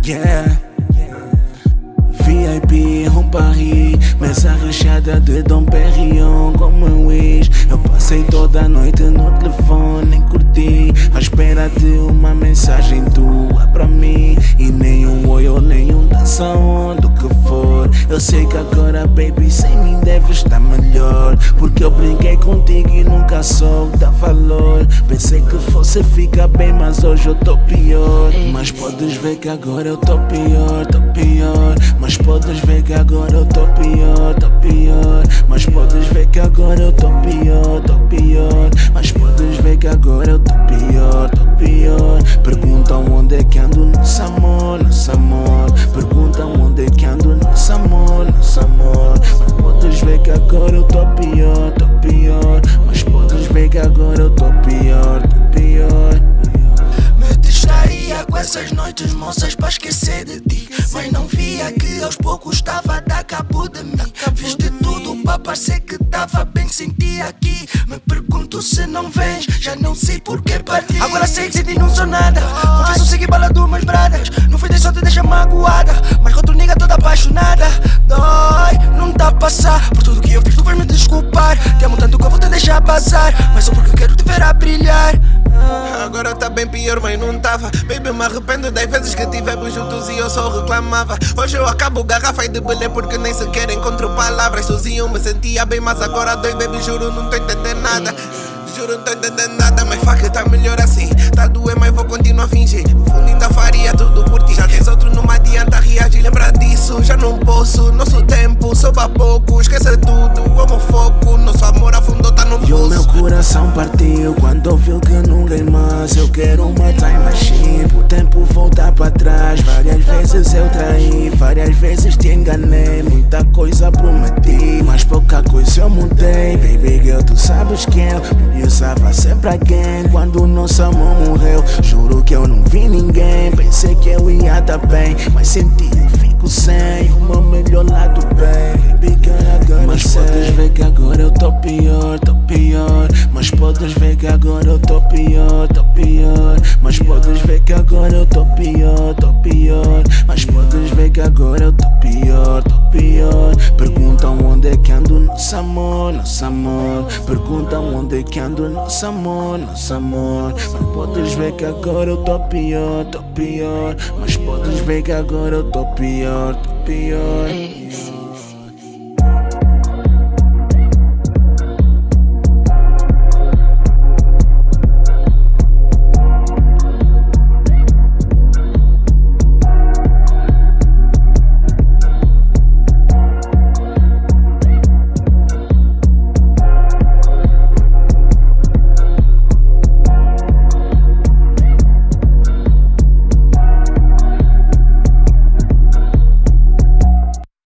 Yeah. VIP, Home Paris, mesa recheada de Dom Perignon como um Wish. Eu passei toda a noite no telefone, nem curti, à espera de uma mensagem tua pra mim. E nenhum oi ou nenhum dança onde o que for. Eu sei que agora, baby, sem mim deve estar melhor, porque eu brinquei contigo e nunca soube dar valor. Pensei que fosse ficar bem, mas hoje eu tô pior. Mas podes ver que agora eu tô pior, tô pior. Mas podes ver que agora eu tô pior, tô pior. Mas podes ver que agora eu tô pior, tô pior. Mas podes ver que agora eu tô pior, tô pior. Perguntam onde é que ando, nosso amor, nosso amor. Perguntam onde é que ando, nosso amor, nosso amor. Mas podes ver que agora eu tô pior, tô pior. Mas podes ver que agora eu tô pior, tô pior. Me distraía com essas noites moças pra esquecer de ti, mas não via que aos poucos estava a dar cabo de mim. Fiz de tudo pra parecer que tava bem sem ti aqui. Me pergunto se não vens, já não sei porque parti. Agora sei que sem ti não sou nada. Confesso, segui bala de umas bradas. Não foi só te deixa magoada, mas outro nigga toda apaixonada. Dói, não dá a passar por tudo que eu fiz, tu vais me desculpar. Te amo tanto que eu vou te deixar passar, mas só porque eu quero te ver a brilhar. Agora tá bem pior, mas não tava. Baby, me arrependo das vezes que tivemos juntos e eu só reclamava. Hoje eu acabo garrafa e de belê porque nem sequer encontro palavras. Sozinho me sentia bem, mas agora dói, baby, juro não tô entendendo nada. Juro não tô entendendo nada, mas fuck, tá melhor assim. Tá doer, mas vou continuar a fingir. No fundo ainda faria tudo por ti. Já tens outro, não me adianta reagir. Lembra disso, já não posso. Nosso tempo soube pouco, esquece tudo. Amo foco, nosso amor afundou, tá no E o pulso. meu coração partiu quando ouviu que nunca mais. Eu quero uma time machine, o tempo voltar pra trás. Várias vezes eu traí, várias vezes te enganei. Muita coisa prometi, mas pouca coisa eu mudei. Baby girl, tu sabes que eu priorizava sempre alguém. Quando o nosso amor morreu, juro que eu não vi ninguém. Pensei que eu ia tá bem, mas senti eu fico sem o meu melhor lado bem. Baby girl, agora mas podes ver que agora eu tô pior, tô pior. Mas podes ver que agora eu tô pior, tô pior. Mas podes ver que agora eu tô pior, tô pior. Mas podes ver que agora eu tô pior, tô pior. Perguntam onde é que ando, nosso amor, nosso amor. Perguntam onde é que ando, nosso amor, nosso amor. Mas podes ver que agora eu tô pior, tô pior. Mas podes ver que agora eu tô pior, tô pior.